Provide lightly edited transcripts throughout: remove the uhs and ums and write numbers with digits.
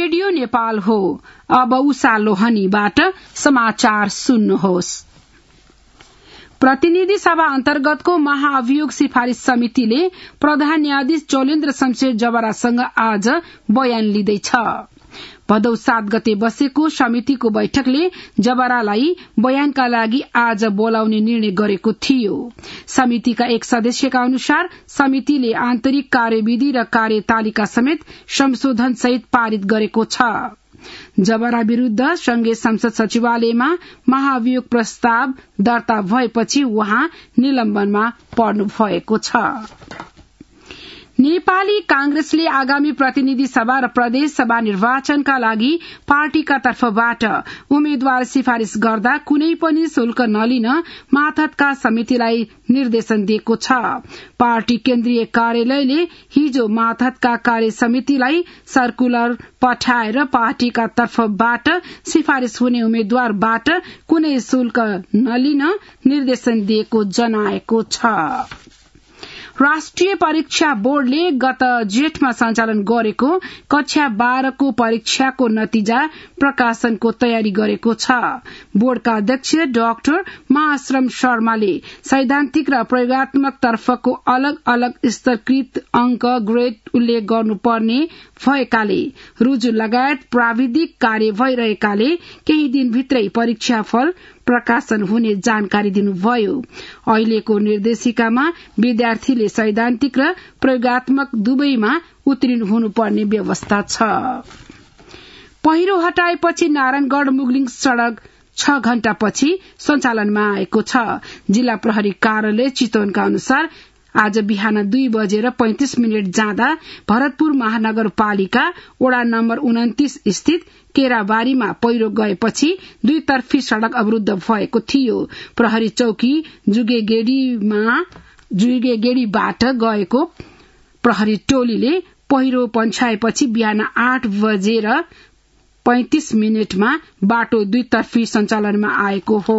Radio Nepal हो। अब उषा लोहनीबाट समाचार सुन्नुहोस्। प्रतिनिधि सभा अन्तर्गतको महाअभियोग सिफारिश समितिले प्रधान न्यायाधीश चौलेन्द्र शमशेर जबरासँग आज बयान लिँदैछ। भदौ 7 गते बसेको समितिको बैठकले जबरालाई बयानका लागि आज बोलाउने निर्णय गरेको थियो। समितिका एक सदस्यका अनुसार समितिले आन्तरिक कार्यविधि र कार्यतालिका समेत संशोधन सहित पारित गरेको छ। जबरा विरूद्ध संघीय संसद सचिवालयमा महाअभियोग प्रस्ताव दर्ता भएपछि उहाँ निलम्बनमा पर्नु भएको छ। नेपाली कांग्रेसले आगामी प्रतिनिधि सभा र प्रदेश सभा निर्वाचनका लागि पार्टीका तर्फबाट उम्मेद्वार सिफारिश गर्दा कुनै पनि शुल्क नलिन मातहतका समितिलाई निर्देशन दिएको छ। पार्टी केन्द्रीय कार्यालयले हिजो मातहतका कार्य समितिलाई सर्कुलर पठाएर पार्टीका तर्फबाट सिफारिश हुने उम्मेद्वारबाट कुनै शुल्क नलिन निर्देशन दिएको जनाएको छ। राष्ट्रिय परीक्षा बोर्डले गत जेठमा सञ्चालन गरेको कक्षा 12 को परीक्षाको नतिजा प्रकाशनको तयारी गरेको छ। बोर्डका अध्यक्ष डाक्टर महाश्रम शर्माले सैद्धान्तिक र प्रयोगात्मक तर्फको अलग अलग स्तरकृत अंक ग्रेड उल्लेख गर्नुपर्ने भएकाले रुजु लगायत प्राविधिक कार्य भइरहेकाले केही दिनभित्रै परीक्षा फल प्रकाशन हुने जानकारी दिनुभयो। अहिलेको निर्देशिकामा विद्यार्थीले सैद्धान्तिक र प्रयोगात्मक दुवैमा उत्तीर्ण हुनुपर्ने व्यवस्था छ। पहिरो हटाएपछि नारायणगढ़ मुगलिङ सड़क 6 घण्टापछि सञ्चालनमा आएको छ। जिल्ला प्रहरी कार्यालय चितवनका अनुसार आज बिहान 2:35 जाँदा भरतपुर महानगरपालिका वडा नम्बर 29 स्थित केराबारीमा पहिरो गएपछि दुईतर्फी सड़क अवरुद्ध भएको थियो। प्रहरी चौकी जुगेगेडीबाट गएको प्रहरी टोलीले पहिरो पन्छाएपछि बिहान 8:35 बाटो दुईतर्फी सञ्चालनमा आएको हो।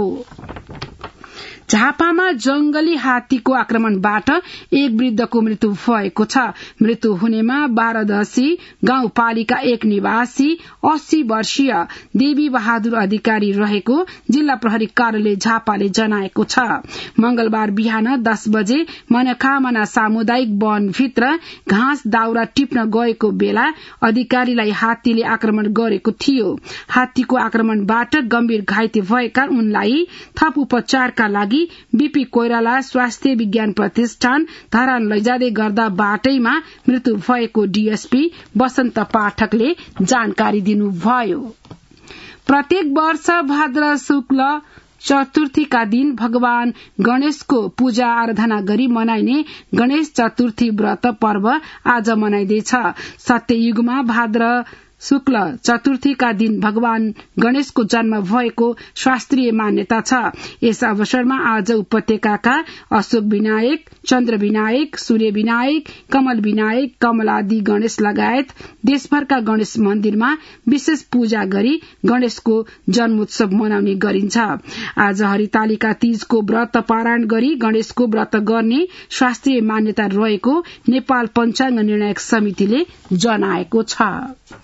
झापामा जंगली हात्तीको आक्रमणबाट एक वृद्धको मृत्यु भएको छ। मृत्यु हुनेमा 12दशी गाउँपालिका 1 निवासी 80 वर्षीय देवी बहादुर अधिकारी रहेको जिल्ला प्रहरी कार्यालय झापाले जनाएको छ। मंगलबार बिहान 10 बजे मनोकामना सामुदायिक वनभित्र घाँस दाउरा टिप्न गएको बेला अधिकारीलाई हात्तीले आक्रमण गरेको थियो। हात्तीको आक्रमणबाट गम्भीर घाइते भएका उनलाई थप उपचारका लागि बीपी कोइराला स्वास्थ्य विज्ञान प्रतिष्ठान धरान लैजाँदै गर्दा बाटैमा मृत्यु भएको डीएसपी वसन्त पाठकले जानकारी दिनुभयो। प्रत्येक वर्ष भाद्र शुक्ल चतुर्थीका दिन भगवान गणेशको पूजा आराधना गरी मनाइने गणेश चतुर्थी व्रत पर्व आज मनाइँदैछ। सत्ययुगमा भाद्र शुक्ल चतुर्थीका दिन भगवान गणेशको जन्म भएको शास्त्रीय मान्यता छ। यस अवसरमा आज उपत्यकाका अशोक विनायक, चन्द्र विनायक, सूर्य विनायक, कमल विनायक, कमलादि गणेश लगायत देशभरका गणेश मन्दिरमा विशेष पूजा गरी गणेशको जन्मोत्सव मनाउने गरिन्छ। आज हरितालिका तीजको व्रत पारायण गरी गणेशको व्रत गर्ने शास्त्रीय मान्यता रहेको नेपाल पञ्चाङ्ग निर्णायक समितिले जनाएको छ।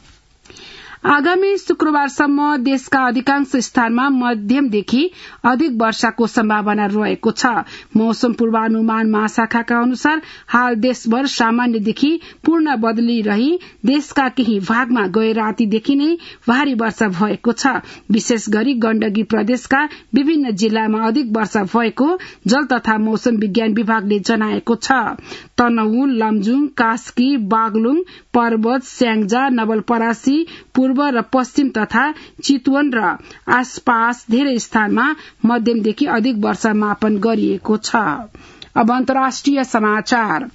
आगामी शुक्रबारसम्म देशका अधिकांश स्थानमा मध्यमदेखि अधिक वर्षाको सम्भावना रहेको छ। मौसम पूर्वानुमान महाशाखाका अनुसार हाल देशभर सामान्यदेखि पूर्ण बदली रही देशका केही भागमा गए रातीदेखि नै भारी वर्षा भएको छ। विशेष गरी गण्डकी प्रदेशका विभिन्न जिल्लामा अधिक वर्षा भएको जल तथा मौसम विज्ञान विभागले जनाएको छ। तनहुँ, लमजुङ, कास्की, बागलुङ, पर्वत, स्याङ्जा, नवलपरासी, पूर्व र पश्चिम तथा चितवन र आसपास धेरै स्थानमा मध्यमदेखि अधिक वर्षा मापन गरिएको छ। अब अन्तर्राष्ट्रिय समाचार।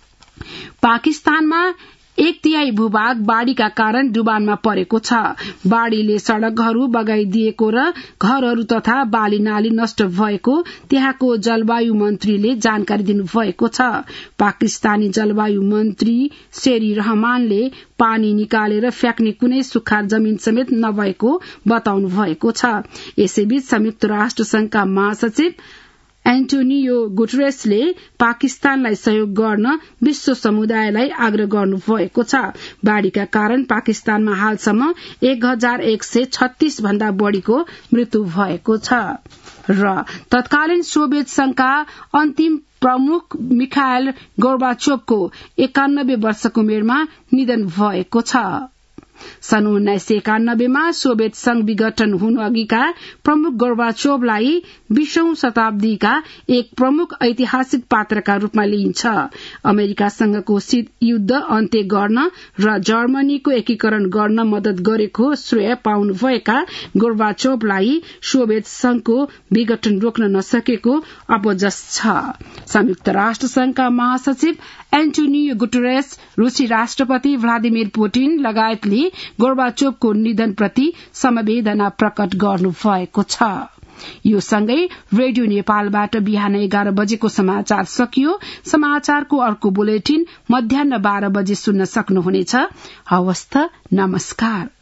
पाकिस्तानमा 1/3 भूभाग बाढ़ीका कारण डुबानमा परेको छ। बाढ़ीले सड़कहरू बगाइदिएको र घरहरू तथा बाली नाली नष्ट भएको त्यहाँको जलवायु मन्त्रीले जानकारी दिनुभएको छ। पाकिस्तानी जलवायु मन्त्री शेरी रहमानले पानी निकालेर फ्याँक्ने कुनै सुक्खा जमिन समेत नभएको बताउनु भएको छ। यसैबीच संयुक्त राष्ट्र संघका महासचिव एन्टोनियो गुटेरेसले पाकिस्तानलाई सहयोग गर्न विश्व समुदायलाई आग्रह गर्नुभएको छ। बाढ़ीका कारण पाकिस्तानमा हालसम्म 1136 भन्दा बढ़ीको मृत्यु भएको छ र तत्कालीन सोभियत संघका अन्तिम प्रमुख मिखाइल गोर्बाचोभको 91 वर्षको उमेरमा निधन भएको छ। सन् 1991 मा सोभियत संघ विघटन हुनु अघिका प्रमुख गोर्बाचोभलाई 20औं शताब्दीका एक प्रमुख ऐतिहासिक पात्रका रूपमा लिइन्छ। अमेरिकासँगको शीत युद्ध अन्त्य गर्न र जर्मनीको एकीकरण गर्न मदत गरेको श्रेय पाउनुभएका गोर्बाचोभलाई सोभियत संघको विघटन रोक्न नसकेको अपजस छ। संयुक्त राष्ट्र संघका महासचिव एन्टोनियो गुटेरेस, रूसी राष्ट्रपति व्लादिमिर पुटिन लगायतले गोर्बाचोभको निधनप्रति समवेदना प्रकट गर्नुभएको छ। यो सँगै रेडियो नेपालबाट बिहान 11 बजेको समाचार सकियो। समाचारको अर्को बुलेटिन मध्याह्न 12 बजे सुन्न सक्नुहुनेछ। हवस् त, नमस्कार।